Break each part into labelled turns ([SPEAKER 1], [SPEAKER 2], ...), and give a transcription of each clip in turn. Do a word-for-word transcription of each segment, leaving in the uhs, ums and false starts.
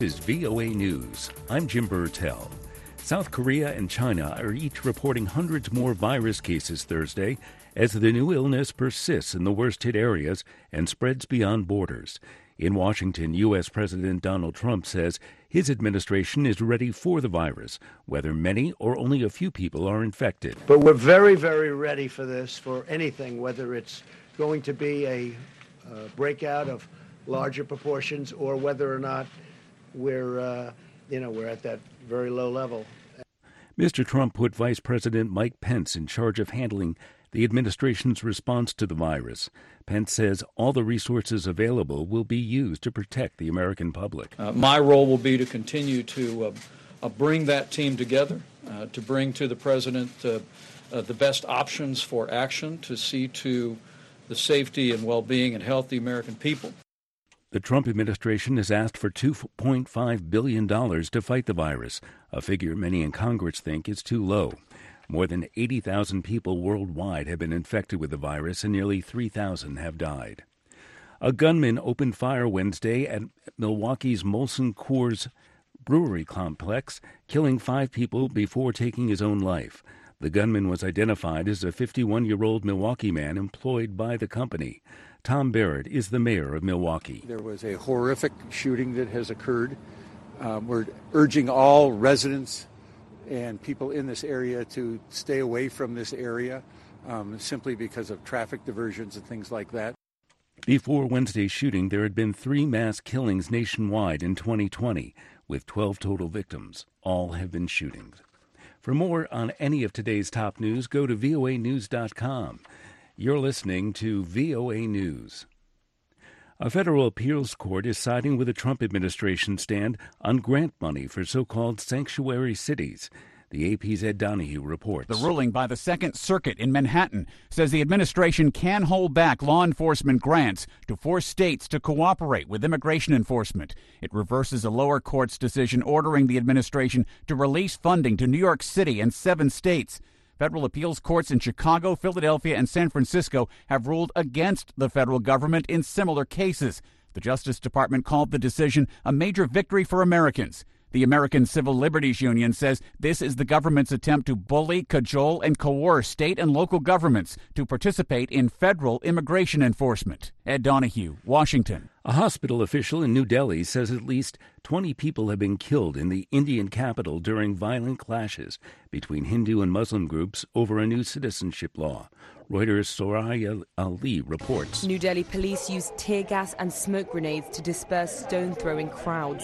[SPEAKER 1] This is V O A News. I'm Jim Burtell. South Korea and China are each reporting hundreds more virus cases Thursday as the new illness persists in the worst-hit areas and spreads beyond borders. In Washington, U S. President Donald Trump says his administration is ready for the virus, whether many or only a few people are infected.
[SPEAKER 2] But we're very, very ready for this, for anything, whether it's going to be a uh, breakout of larger proportions or whether or not we're, uh, you know, we're at that very low level.
[SPEAKER 1] Mister Trump put Vice President Mike Pence in charge of handling the administration's response to the virus. Pence says all the resources available will be used to protect the American public.
[SPEAKER 3] Uh, my role will be to continue to uh, uh, bring that team together, uh, to bring to the president uh, uh, the best options for action to see to the safety and well-being and health of the American people.
[SPEAKER 1] The Trump administration has asked for two point five billion dollars to fight the virus, a figure many in Congress think is too low. More than eighty thousand people worldwide have been infected with the virus and nearly three thousand have died. A gunman opened fire Wednesday at Milwaukee's Molson Coors brewery complex, killing five people before taking his own life. The gunman was identified as a fifty-one-year-old Milwaukee man employed by the company. Tom Barrett is the mayor of Milwaukee.
[SPEAKER 4] There was a horrific shooting that has occurred. Um, we're urging all residents and people in this area to stay away from this area um, simply because of traffic diversions and things like that.
[SPEAKER 1] Before Wednesday's shooting, there had been three mass killings nationwide in twenty twenty, with twelve total victims. All have been shootings. For more on any of today's top news, go to V O A news dot com. You're listening to V O A News. A federal appeals court is siding with the Trump administration stand on grant money for so-called sanctuary cities. The A P's Ed Donahue reports.
[SPEAKER 5] The ruling by the Second Circuit in Manhattan says the administration can hold back law enforcement grants to force states to cooperate with immigration enforcement. It reverses a lower court's decision ordering the administration to release funding to New York City and seven states. Federal appeals courts in Chicago, Philadelphia, and San Francisco have ruled against the federal government in similar cases. The Justice Department called the decision a major victory for Americans. The American Civil Liberties Union says this is the government's attempt to bully, cajole, and coerce state and local governments to participate in federal immigration enforcement. Ed Donahue, Washington.
[SPEAKER 1] A hospital official in New Delhi says at least twenty people have been killed in the Indian capital during violent clashes between Hindu and Muslim groups over a new citizenship law. Reuters' Soraya Ali reports.
[SPEAKER 6] New Delhi police used tear gas and smoke grenades to disperse stone-throwing crowds.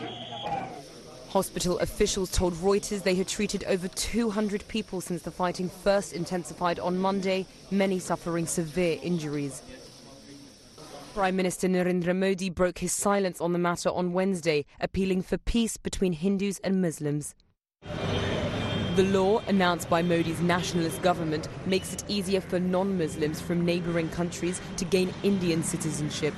[SPEAKER 6] Hospital officials told Reuters they had treated over two hundred people since the fighting first intensified on Monday, many suffering severe injuries. Prime Minister Narendra Modi broke his silence on the matter on Wednesday, appealing for peace between Hindus and Muslims. The law, announced by Modi's nationalist government, makes it easier for non-Muslims from neighbouring countries to gain Indian citizenship.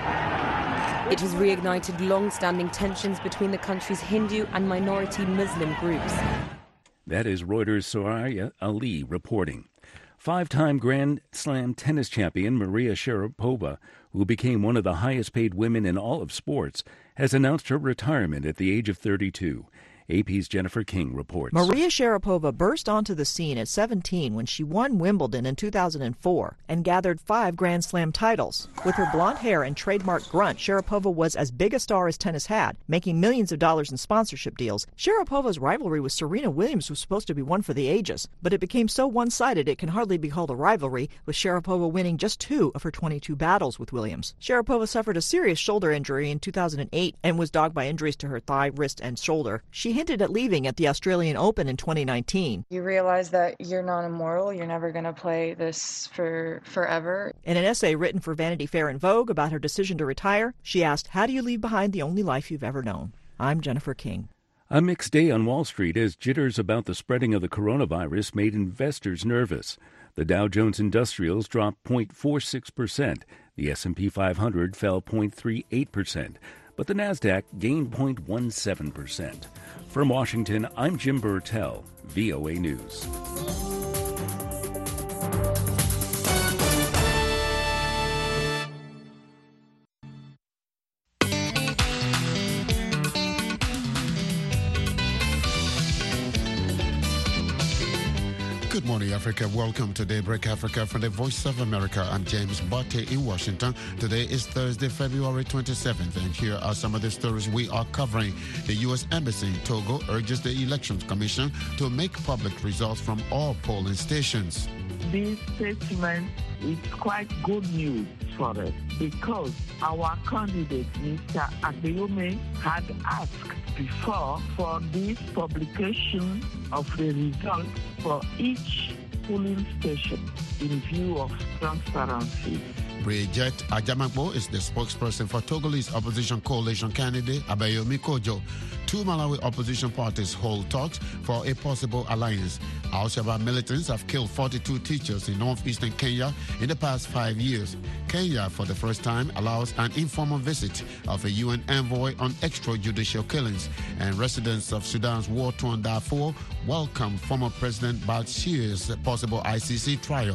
[SPEAKER 6] It has reignited long-standing tensions between the country's Hindu and minority Muslim groups.
[SPEAKER 1] That is Reuters' Soraya Ali reporting. Five-time Grand Slam tennis champion Maria Sharapova, who became one of the highest-paid women in all of sports, has announced her retirement at the age of thirty-two. A P's Jennifer King reports.
[SPEAKER 7] Maria Sharapova burst onto the scene at seventeen when she won Wimbledon in two thousand four and gathered five Grand Slam titles. With her blonde hair and trademark grunt, Sharapova was as big a star as tennis had, making millions of dollars in sponsorship deals. Sharapova's rivalry with Serena Williams was supposed to be one for the ages, but it became so one-sided it can hardly be called a rivalry, with Sharapova winning just two of her twenty-two battles with Williams. Sharapova suffered a serious shoulder injury in two thousand eight and was dogged by injuries to her thigh, wrist, and shoulder. She hinted at leaving at the Australian Open in twenty nineteen.
[SPEAKER 8] You realize that you're not immortal, you're never going to play this for forever.
[SPEAKER 7] In an essay written for Vanity Fair and Vogue about her decision to retire, she asked, "How do you leave behind the only life you've ever known?" I'm Jennifer King.
[SPEAKER 1] A mixed day on Wall Street as jitters about the spreading of the coronavirus made investors nervous. The Dow Jones Industrials dropped zero point four six percent. The S and P five hundred fell zero point three eight percent. But the Nasdaq gained zero point one seven percent. From Washington, I'm Jim Burtell, V O A News.
[SPEAKER 9] Good morning, Africa. Welcome to Daybreak Africa from the Voice of America. I'm James Botte in Washington. Today is Thursday, February twenty-seventh, and here are some of the stories we are covering. The U S Embassy in Togo urges the Elections Commission to make public results from all polling stations.
[SPEAKER 10] This statement is quite good news for us because our candidate, Mister Adeyemi, had asked before for this publication of the results for each polling station in view of transparency.
[SPEAKER 9] Bridget Ajamagbo is the spokesperson for Togolese opposition coalition candidate Abayomi Kojo. Two Malawi opposition parties hold talks for a possible alliance. Al-Shabaab militants have killed forty-two teachers in northeastern Kenya in the past five years. Kenya, for the first time, allows an informal visit of a U N envoy on extrajudicial killings. And residents of Sudan's war-torn Darfur welcome former President Bashir's possible I C C trial.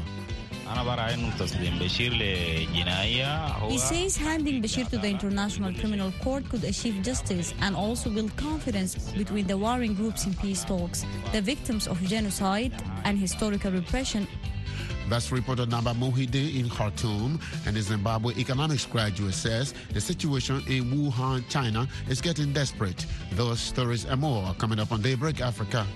[SPEAKER 11] He says handing Bashir to the International Criminal Court could achieve justice and also build confidence between the warring groups in peace talks, the victims of genocide and historical repression.
[SPEAKER 9] That's reporter Naba Mohide in Khartoum, and the Zimbabwe economics graduate says the situation in Wuhan, China is getting desperate. Those stories and more are coming up on Daybreak Africa.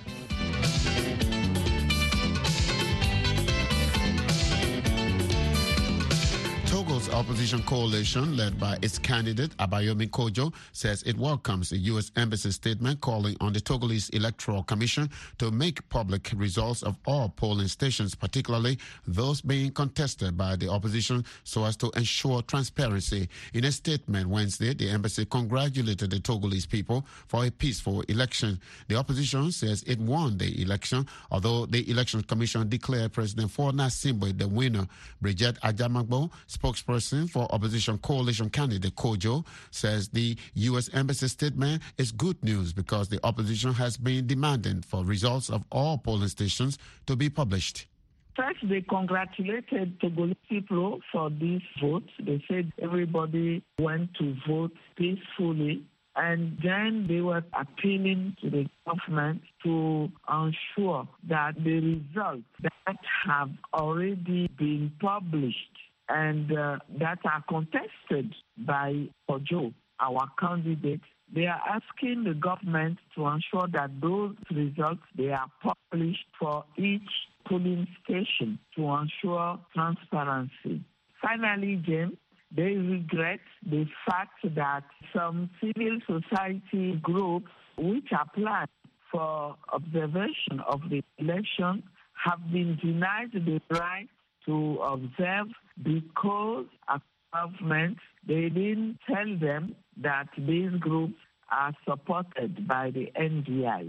[SPEAKER 9] Togo's opposition coalition, led by its candidate Abayomi Kojo, says it welcomes the U S Embassy statement calling on the Togolese Electoral Commission to make public results of all polling stations, particularly those being contested by the opposition, so as to ensure transparency. In a statement Wednesday, the embassy congratulated the Togolese people for a peaceful election. The opposition says it won the election, although the Election Commission declared President Faure Gnassingbe the winner. Bridget Ajamagbo, spokesperson for opposition coalition candidate Kojo, says the U S Embassy statement is good news because the opposition has been demanding for results of all polling stations to be published.
[SPEAKER 10] First, they congratulated Togolese people for this vote. They said everybody went to vote peacefully. And then they were appealing to the government to ensure that the results that have already been published and uh, that are contested by Kojo, our candidate, they are asking the government to ensure that those results, they are published for each polling station to ensure transparency. Finally, James, they regret the fact that some civil society groups which are planned for observation of the election have been denied the right to observe because as government, they didn't tell them that these groups are supported by the N D I.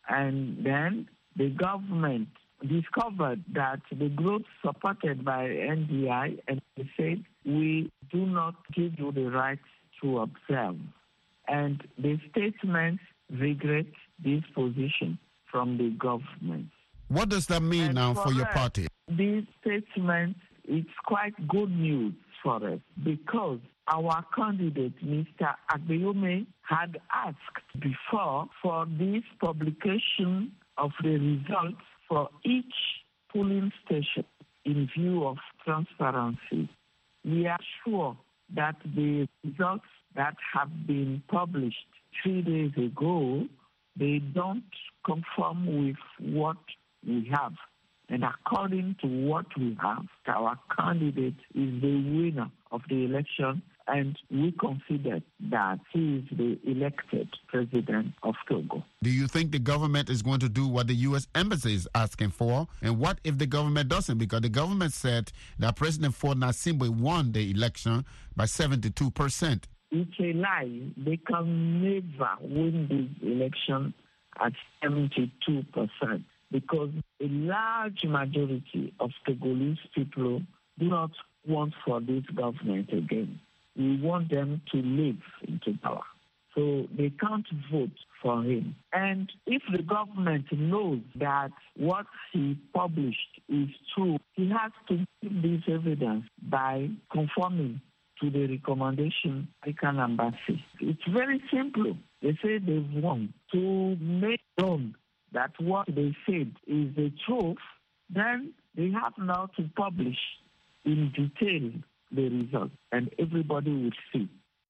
[SPEAKER 10] And then the government discovered that the groups supported by N D I, and they said, we do not give you the right to observe. And the statement regrets this position from the government.
[SPEAKER 9] What does that mean and now for, for your us, party?
[SPEAKER 10] This statement is quite good news for us because our candidate, Mister Abayomi, had asked before for this publication of the results for each polling station in view of transparency. We are sure that the results that have been published three days ago, they don't conform with what we have. And according to what we have, our candidate is the winner of the election, and we consider that he is the elected president of Togo.
[SPEAKER 9] Do you think the government is going to do what the U S Embassy is asking for? And what if the government doesn't? Because the government said that President Faure Gnassingbe won the election by seventy-two percent.
[SPEAKER 10] It's a lie. They can never win this election at seventy-two percent because a large majority of Togolese people do not want for this government again. We want them to live into power. So they can't vote for him. And if the government knows that what he published is true, he has to give this evidence by conforming to the recommendation of the American embassy. It's very simple. They say they've won. To make known that what they said is the truth, then they have now to publish in detail the results, and everybody will see.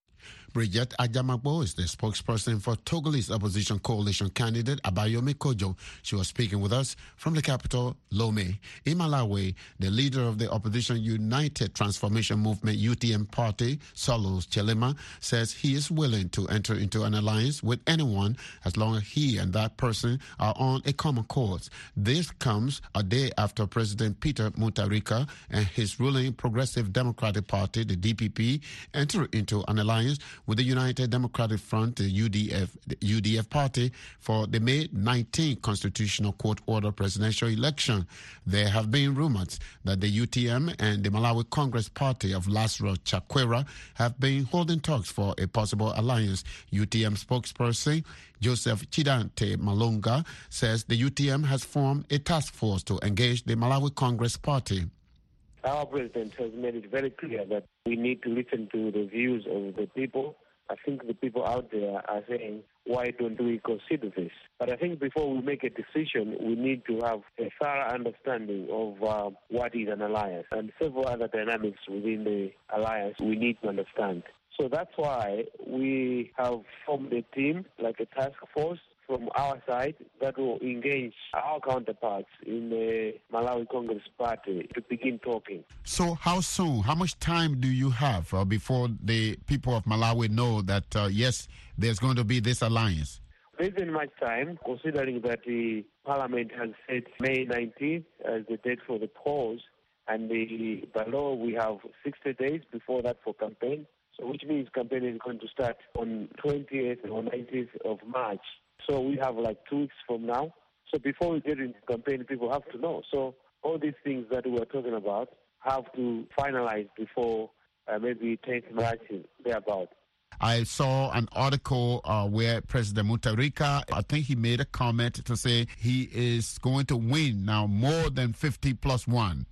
[SPEAKER 9] Bridget Ajamagbo is the spokesperson for Togolese opposition coalition candidate Abayomi Kojo. She was speaking with us from the capital, Lomé. In Malawi, the leader of the opposition United Transformation Movement U T M party, Saulos Chilema, says he is willing to enter into an alliance with anyone as long as he and that person are on a common cause. This comes a day after President Peter Mutharika and his ruling Progressive Democratic Party, the D P P, entered into an alliance with the United Democratic Front, the U D F, the U D F party, for the May nineteenth Constitutional Court order presidential election. There have been rumors that the U T M and the Malawi Congress Party of Lazarus Chakwera have been holding talks for a possible alliance. U T M spokesperson Joseph Chidante Malunga says the U T M has formed a task force to engage the Malawi Congress Party.
[SPEAKER 12] Our president has made it very clear that we need to listen to the views of the people. I think the people out there are saying, why don't we consider this? But I think before we make a decision, we need to have a thorough understanding of uh, what is an alliance and several other dynamics within the alliance we need to understand. So that's why we have formed a team, like a task force, from our side that will engage our counterparts in the Malawi Congress Party to begin talking.
[SPEAKER 9] So how soon, how much time do you have uh, before the people of Malawi know that, uh, yes, there's going to be this alliance?
[SPEAKER 12] There isn't much time, considering that the Parliament has set May nineteenth as the date for the polls, and the, by law we have sixty days before that for campaign, so which means campaign is going to start on twentieth or nineteenth of March. So we have like two weeks from now. So before we get into campaign, people have to know. So all these things that we are talking about have to finalize before uh, maybe tenth March, thereabout.
[SPEAKER 9] I saw an article uh, where President Mutharika, I think he made a comment to say he is going to win now more than fifty plus one.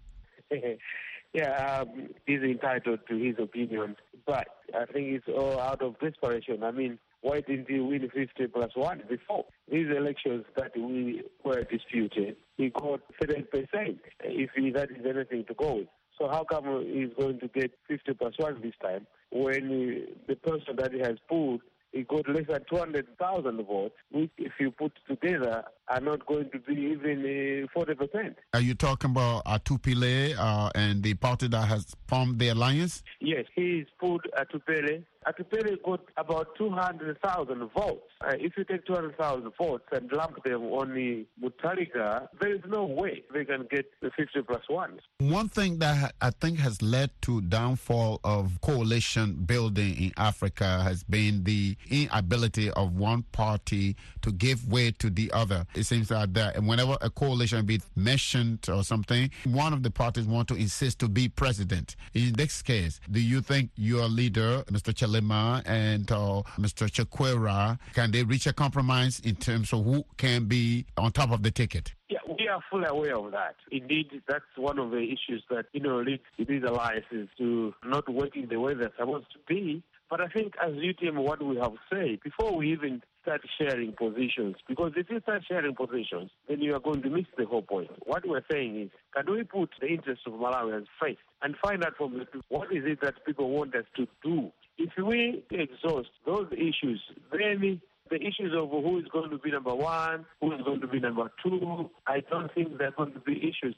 [SPEAKER 12] yeah, um, he's entitled to his opinion. But I think it's all out of desperation. I mean, why didn't he win fifty plus one before? These elections that we were disputed, he got thirty percent, if he, that is anything to go with. So how come he's going to get fifty plus one this time when he, the person that he has pulled, he got less than two hundred thousand votes, which if you put together are not going to be even uh, forty percent.
[SPEAKER 9] Are you talking about Atupile uh, and the party that has formed the alliance?
[SPEAKER 12] Yes, he's pulled Atupile. Atupile got about two hundred thousand votes. Uh, if you take two hundred thousand votes and lump them on the Mutharika, there is no way they can get the fifty plus one.
[SPEAKER 9] One thing that I think has led to downfall of coalition building in Africa has been the inability of one party to give way to the other. It seems like that, and whenever a coalition be mentioned or something, one of the parties want to insist to be president. In this case, do you think your leader, Mister Chilema, and uh, Mister Chakwera, can they reach a compromise in terms of who can be on top of the ticket?
[SPEAKER 12] Yeah, we are fully aware of that. Indeed, that's one of the issues that, you know, leads these alliances to not working the way they're supposed to be. But I think as U T M, what we have said, before we even start sharing positions, because if you start sharing positions, then you are going to miss the whole point. What we're saying is, can we put the interests of Malawians first and find out from the people what is it that people want us to do? If we exhaust those issues, then the issues of who is going to be number one, who is going to be number two, I don't think they're going to be issues.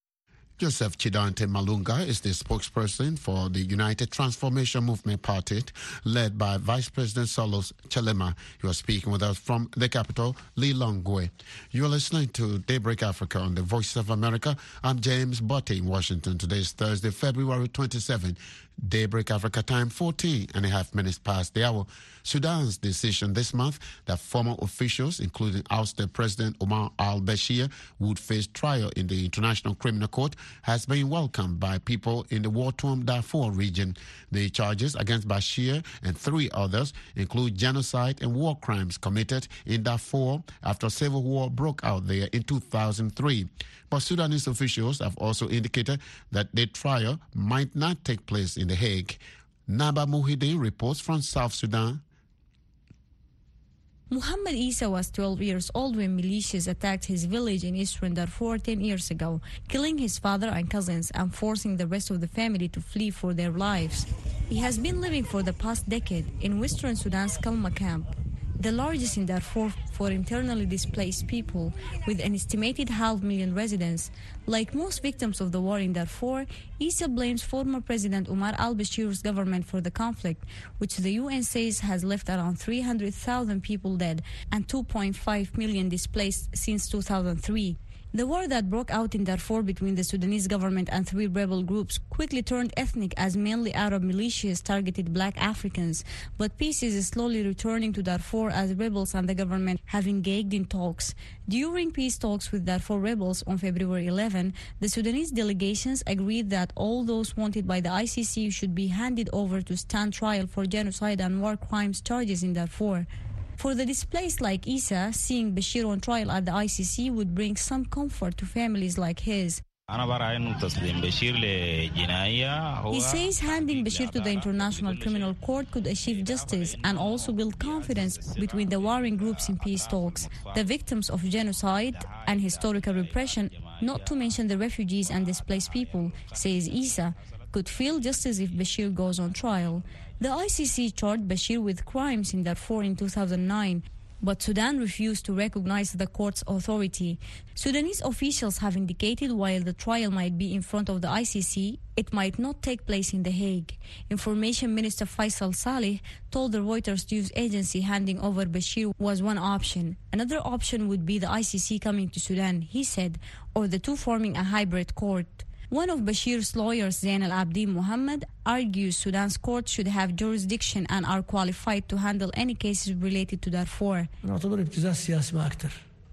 [SPEAKER 9] Joseph Chidante Malunga is the spokesperson for the United Transformation Movement Party, led by Vice President Saulos Chilema. You are speaking with us from the capital, Lilongwe. You are listening to Daybreak Africa on the Voice of America. I'm James Botte in Washington. Today is Thursday, February twenty-seventh. Daybreak Africa time, fourteen and a half minutes past the hour. Sudan's decision this month that former officials, including ousted President Omar al-Bashir, would face trial in the International Criminal Court has been welcomed by people in the war-torn Darfur region. The charges against Bashir and three others include genocide and war crimes committed in Darfur after civil war broke out there in two thousand three. But Sudanese officials have also indicated that the trial might not take place in The Hague. Naba Muhyiddin reports from South Sudan.
[SPEAKER 11] Muhammad Isa was twelve years old when militias attacked his village in eastern Darfur ten years ago, killing his father and cousins and forcing the rest of the family to flee for their lives. He has been living for the past decade in western Sudan's Kalma camp, the largest in Darfur for internally displaced people, with an estimated half million residents. Like most victims of the war in Darfur, Isa blames former President Omar al-Bashir's government for the conflict, which the U N says has left around three hundred thousand people dead and two point five million displaced since two thousand three. The war that broke out in Darfur between the Sudanese government and three rebel groups quickly turned ethnic as mainly Arab militias targeted black Africans, but peace is slowly returning to Darfur as rebels and the government have engaged in talks. During peace talks with Darfur rebels on February eleventh, the Sudanese delegations agreed that all those wanted by the I C C should be handed over to stand trial for genocide and war crimes charges in Darfur. For the displaced like Isa, seeing Bashir on trial at the I C C would bring some comfort to families like his. He says handing Bashir to the International Criminal Court could achieve justice and also build confidence between the warring groups in peace talks, the victims of genocide and historical repression, not to mention the refugees and displaced people, says Isa, could feel justice if Bashir goes on trial. The I C C charged Bashir with crimes in Darfur in two thousand nine, but Sudan refused to recognize the court's authority. Sudanese officials have indicated while the trial might be in front of the I C C, it might not take place in The Hague. Information Minister Faisal Saleh told the Reuters news agency handing over Bashir was one option. Another option would be the I C C coming to Sudan, he said, or the two forming a hybrid court. One of Bashir's lawyers, Zain al-Abidin Muhammad, argues Sudan's courts should have jurisdiction and are qualified to handle any cases related to Darfur.
[SPEAKER 13] نعتبر ابتزاز سياسي ما أكثر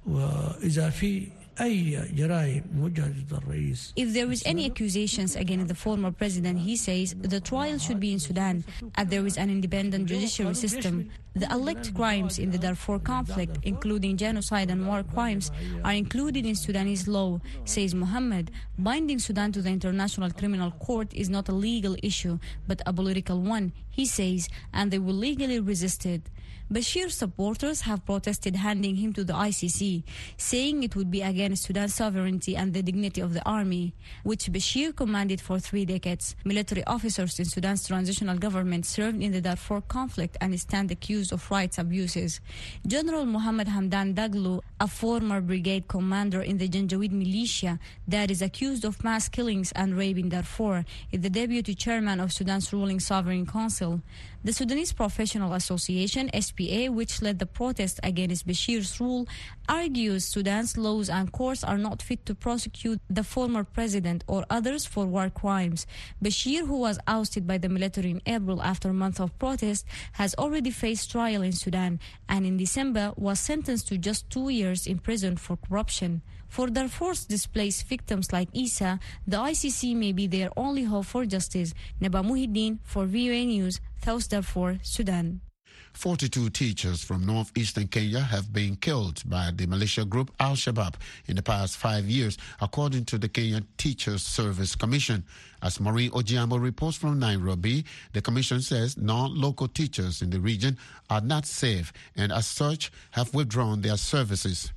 [SPEAKER 13] وإذا في أي جرائم موجهة ضد الرئيس.
[SPEAKER 11] If there is any accusations against the former president, he says the trial should be in Sudan, and there is an independent judiciary system. The alleged crimes in the Darfur conflict, including genocide and war crimes, are included in Sudanese law, says Muhammad. Binding Sudan to the International Criminal Court is not a legal issue, but a political one, he says, and they will legally resist it. Bashir's supporters have protested handing him to the I C C, saying it would be against Sudan's sovereignty and the dignity of the army, which Bashir commanded for three decades. Military officers in Sudan's transitional government served in the Darfur conflict and stand accused of rights abuses. General Mohammed Hamdan Daglo, a former brigade commander in the Janjaweed militia that is accused of mass killings and rape in Darfur, is the deputy chairman of Sudan's ruling sovereign council. The Sudanese Professional Association, S P A, which led the protest against Bashir's rule, argues Sudan's laws and courts are not fit to prosecute the former president or others for war crimes. Bashir, who was ousted by the military in April after a month of protest, has already faced trial in Sudan and in December was sentenced to just two years in prison for corruption. For Darfur's displaced victims like Isa, the I C C may be their only hope for justice. Naba Muhyiddin for V O A News, South Darfur, Sudan.
[SPEAKER 9] forty-two teachers from northeastern Kenya have been killed by the militia group Al-Shabaab in the past five years, according to the Kenya Teachers Service Commission. As Maureen Ojiambo reports from Nairobi, the commission says non-local teachers in the region are not safe and as such have withdrawn their services.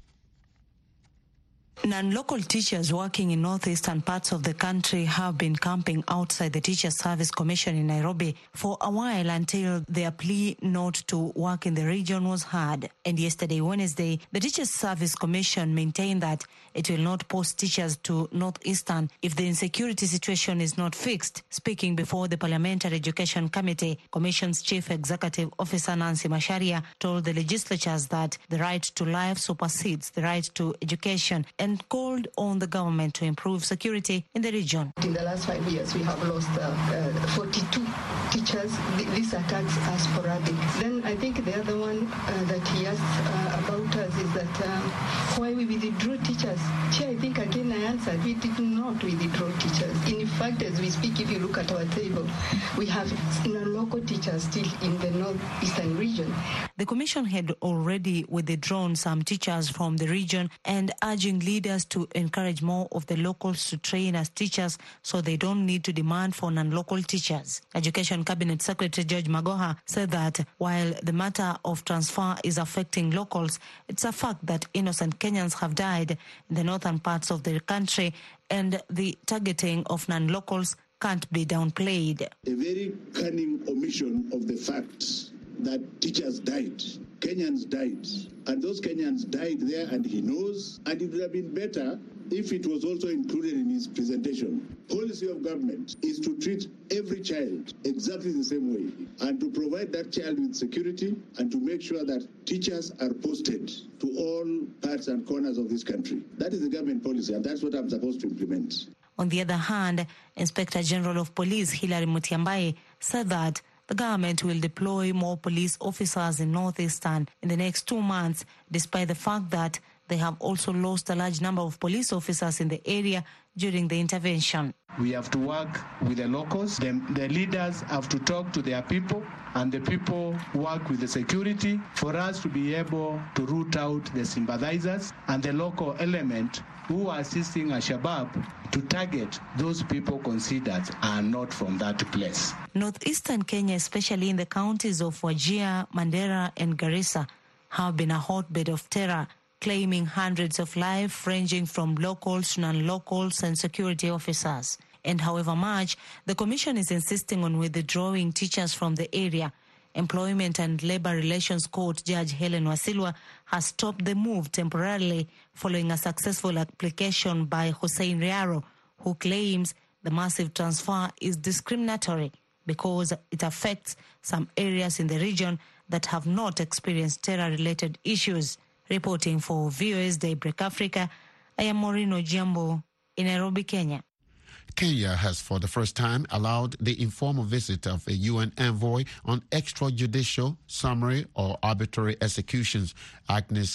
[SPEAKER 14] Non-local teachers working in northeastern parts of the country have been camping outside the Teachers Service Commission in Nairobi for a while until their plea not to work in the region was heard. And yesterday, Wednesday, the Teachers Service Commission maintained that it will not post teachers to northeastern if the insecurity situation is not fixed. Speaking before the Parliamentary Education Committee, Commission's Chief Executive Officer Nancy Macharia told the legislatures that the right to life supersedes the right to education and and called on the government to improve security in the region.
[SPEAKER 15] In the last five years, we have lost uh, uh, forty-two teachers. These attacks are sporadic. Then I think the other one uh, that he asked uh, about us is that um, why we withdraw teachers. Chair, I think again I answered, we did not withdraw teachers. In fact, as we speak, if you look at our table, we have non-local teachers still in the northeastern region.
[SPEAKER 14] The Commission had already withdrawn some teachers from the region and urging leaders to encourage more of the locals to train as teachers so they don't need to demand for non-local teachers. Education Cabinet Secretary George Magoha said that while the matter of transfer is affecting locals, it's a fact that innocent Kenyans have died in the northern parts of the country, and the targeting of non-locals can't be downplayed.
[SPEAKER 16] A very cunning omission of the facts that teachers died, Kenyans died, and those Kenyans died there, and he knows, and it would have been better if it was also included in his presentation. Policy of government is to treat every child exactly the same way and to provide that child with security and to make sure that teachers are posted to all parts and corners of this country. That is the government policy, and that's what I'm supposed to implement.
[SPEAKER 14] On the other hand, Inspector General of Police Hilary Mutyambai said that the government will deploy more police officers in Northeastern in the next two months, despite the fact that they have also lost a large number of police officers in the area during the intervention.
[SPEAKER 17] We have to work with the locals. The, the leaders have to talk to their people, and the people work with the security for us to be able to root out the sympathizers and the local element who are assisting Al-Shabaab to target those people considered are not from that place.
[SPEAKER 14] Northeastern Kenya, especially in the counties of Wajir, Mandera and Garissa, have been a hotbed of terror, claiming hundreds of lives ranging from locals to non-locals and security officers. And however much the Commission is insisting on withdrawing teachers from the area, Employment and Labor Relations Court Judge Helen Wasilwa has stopped the move temporarily following a successful application by Hussein Riaro, who claims the massive transfer is discriminatory because it affects some areas in the region that have not experienced terror-related issues. Reporting for V O A's Daybreak Africa, I am Maureen Ojiambo in Nairobi, Kenya.
[SPEAKER 9] Kenya has for the first time allowed the informal visit of a U N envoy on extrajudicial, summary or arbitrary executions. Agnes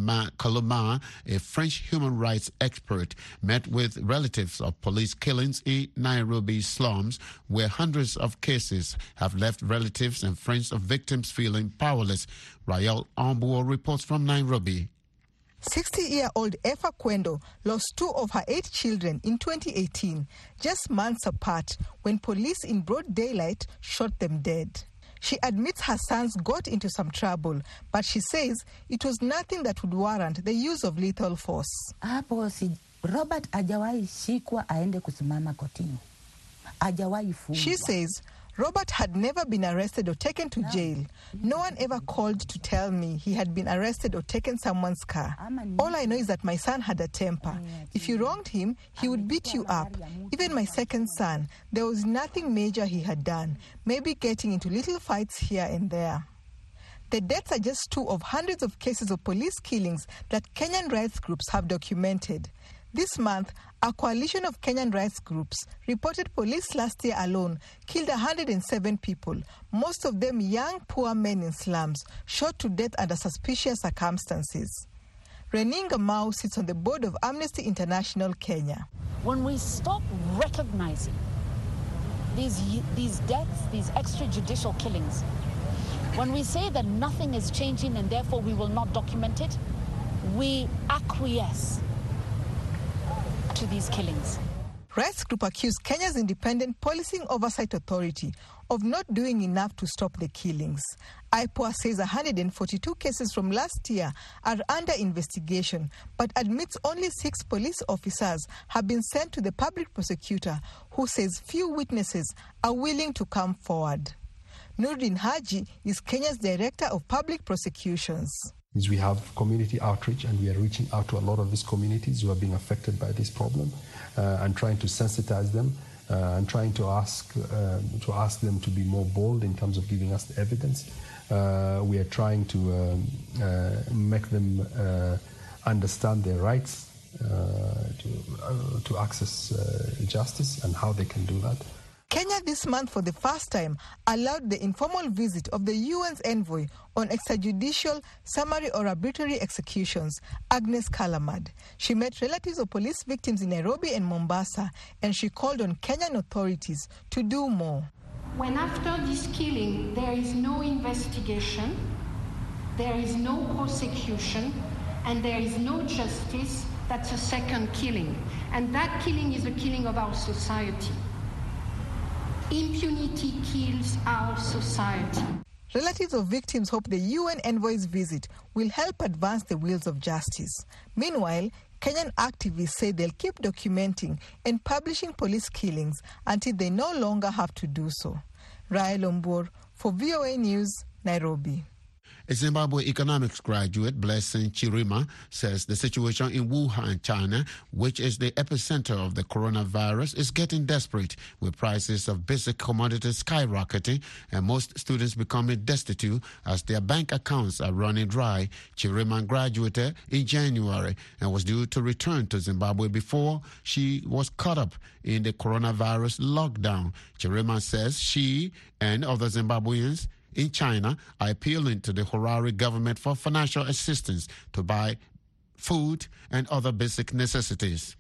[SPEAKER 9] Kaluma, a French human rights expert, met with relatives of police killings in Nairobi slums, where hundreds of cases have left relatives and friends of victims feeling powerless. Rael Ambuo reports from Nairobi.
[SPEAKER 18] sixty-year-old Efa Kwendo lost two of her eight children in twenty eighteen, just months apart, when police in broad daylight shot them dead. She admits her sons got into some trouble, but she says it was nothing that would warrant the use of lethal force.
[SPEAKER 19] Hapo si Robert hajawahi shikwa aende kusimama kotini. Hajawahi fungwa.
[SPEAKER 18] She says Robert had never been arrested or taken to jail. No one ever called to tell me he had been arrested or taken someone's car. All I know is that my son had a temper. If you wronged him, he would beat you up. Even my second son, there was nothing major he had done, maybe getting into little fights here and there. The deaths are just two of hundreds of cases of police killings that Kenyan rights groups have documented. This month, a coalition of Kenyan rights groups reported police last year alone killed one hundred seven people, most of them young, poor men in slums, shot to death under suspicious circumstances. Reninga Mao sits on the board of Amnesty International Kenya.
[SPEAKER 20] When we stop recognizing these, these deaths, these extrajudicial killings, when we say that nothing is changing and therefore we will not document it, we acquiesce to these killings.
[SPEAKER 18] Rights group accused Kenya's Independent Policing Oversight Authority of not doing enough to stop the killings. I P O A says one hundred forty-two cases from last year are under investigation, but admits only six police officers have been sent to the public prosecutor, who says few witnesses are willing to come forward. Nurdin Haji is Kenya's Director of Public Prosecutions.
[SPEAKER 21] Is we have community outreach, and we are reaching out to a lot of these communities who are being affected by this problem, uh, and trying to sensitize them, uh, and trying to ask uh, to ask them to be more bold in terms of giving us the evidence. Uh, we are trying to um, uh, make them uh, understand their rights uh, to uh, to access uh, justice and how they can do that.
[SPEAKER 18] Kenya this month, for the first time, allowed the informal visit of the U N's envoy on extrajudicial, summary or arbitrary executions, Agnes Callamard. She met relatives of police victims in Nairobi and Mombasa, and she called on Kenyan authorities to do more.
[SPEAKER 2] When after this killing there is no investigation, there is no prosecution, and there is no justice, that's a second killing. And that killing is a killing of our society. Impunity kills our society.
[SPEAKER 18] Relatives of victims hope the U N envoy's visit will help advance the wheels of justice. Meanwhile, Kenyan activists say they'll keep documenting and publishing police killings until they no longer have to do so. Rael Ombor for V O A News, Nairobi.
[SPEAKER 9] A Zimbabwe economics graduate, Blessing Chirima, says the situation in Wuhan, China, which is the epicenter of the coronavirus, is getting desperate, with prices of basic commodities skyrocketing and most students becoming destitute as their bank accounts are running dry. Chirima graduated in January and was due to return to Zimbabwe before she was caught up in the coronavirus lockdown. Chirima says she and other Zimbabweans in China are appealing to the Harare government for financial assistance to buy food and other basic necessities.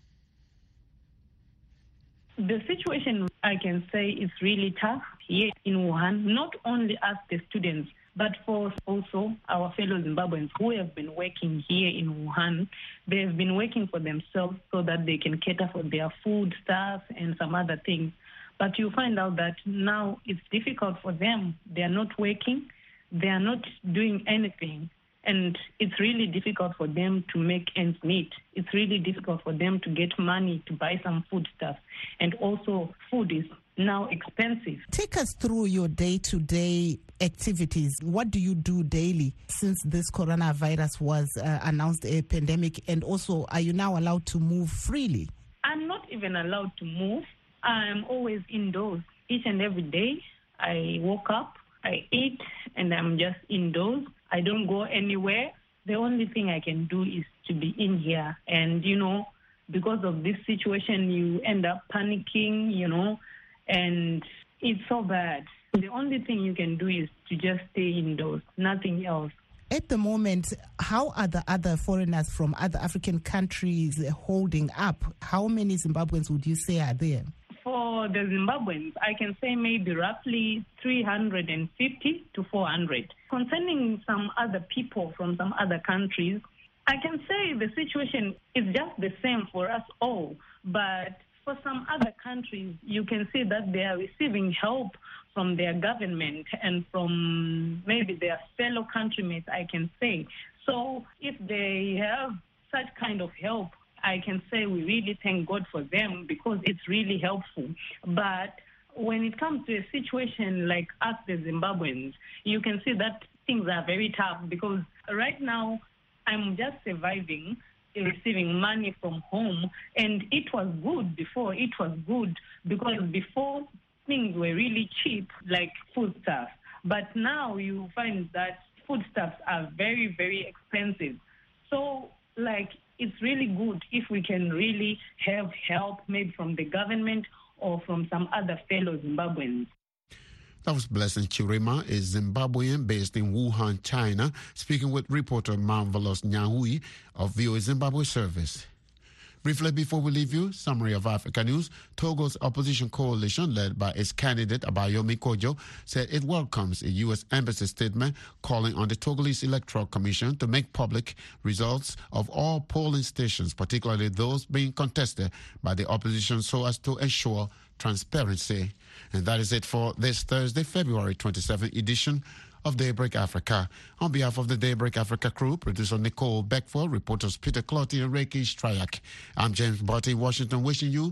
[SPEAKER 22] The situation, I can say, is really tough here in Wuhan, not only us, the students, but for also our fellow Zimbabweans who have been working here in Wuhan. They have been working for themselves so that they can cater for their food, stuff, and some other things. But you find out that now it's difficult for them. They are not working. They are not doing anything. And it's really difficult for them to make ends meet. It's really difficult for them to get money to buy some food stuff. And also, food is now expensive.
[SPEAKER 23] Take us through your day-to-day activities. What do you do daily since this coronavirus was uh, announced a pandemic? And also, are you now allowed to move freely?
[SPEAKER 22] I'm not even allowed to move. I'm always indoors each and every day. I woke up, I eat, and I'm just indoors. I don't go anywhere. The only thing I can do is to be in here. And, you know, because of this situation, you end up panicking, you know, and it's so bad. The only thing you can do is to just stay indoors, nothing else.
[SPEAKER 23] At the moment, how are the other foreigners from other African countries holding up? How many Zimbabweans would you say are there?
[SPEAKER 22] For the Zimbabweans, I can say maybe roughly three hundred fifty to four hundred. Concerning some other people from some other countries, I can say the situation is just the same for us all. But for some other countries, you can see that they are receiving help from their government and from maybe their fellow countrymen, I can say. So if they have such kind of help, I can say we really thank God for them because it's really helpful. But when it comes to a situation like us, the Zimbabweans, you can see that things are very tough because right now I'm just surviving, receiving money from home, and it was good before. It was good because before things were really cheap, like foodstuffs. But now you find that foodstuffs are very, very expensive. So, like, it's really good if we can really have help maybe from the government or from some other fellow Zimbabweans.
[SPEAKER 9] That was Blessing Chirima, a Zimbabwean based in Wuhan, China, speaking with reporter Marvelous Nyahui of V O A Zimbabwe Service. Briefly before we leave you, summary of Africa News. Togo's opposition coalition, led by its candidate Abayomi Kojo, said it welcomes a U S embassy statement calling on the Togolese Electoral Commission to make public results of all polling stations, particularly those being contested by the opposition, so as to ensure transparency. And that is it for this Thursday, February twenty-seventh edition of Daybreak Africa. On behalf of the Daybreak Africa crew, producer Nicole Beckford, reporters Peter Clotty and Reiki Strayak, I'm James Botti in Washington, wishing you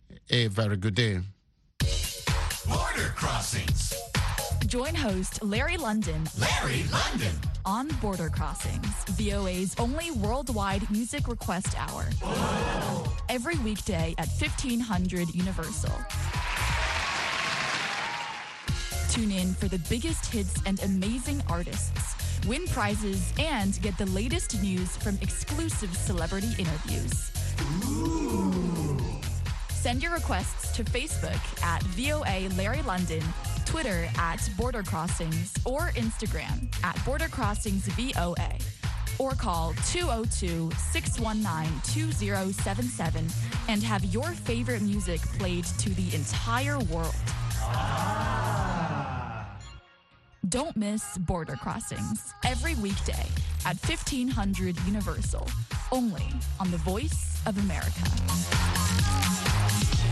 [SPEAKER 9] a very good day.
[SPEAKER 24] Border Crossings.
[SPEAKER 25] Join host Larry London.
[SPEAKER 24] Larry London.
[SPEAKER 25] On Border Crossings, V O A's only worldwide music request hour. Whoa. Every weekday at fifteen hundred Universal. Tune in for the biggest hits and amazing artists, win prizes, and get the latest news from exclusive celebrity interviews.
[SPEAKER 24] Ooh.
[SPEAKER 25] Send your requests to Facebook at V O A Larry London, Twitter at Border Crossings, or Instagram at Border Crossings V O A. Or call two oh two, six one nine, two oh seven seven and have your favorite music played to the entire world. Don't miss Border Crossings every weekday at fifteen hundred Universal, only on the Voice of America.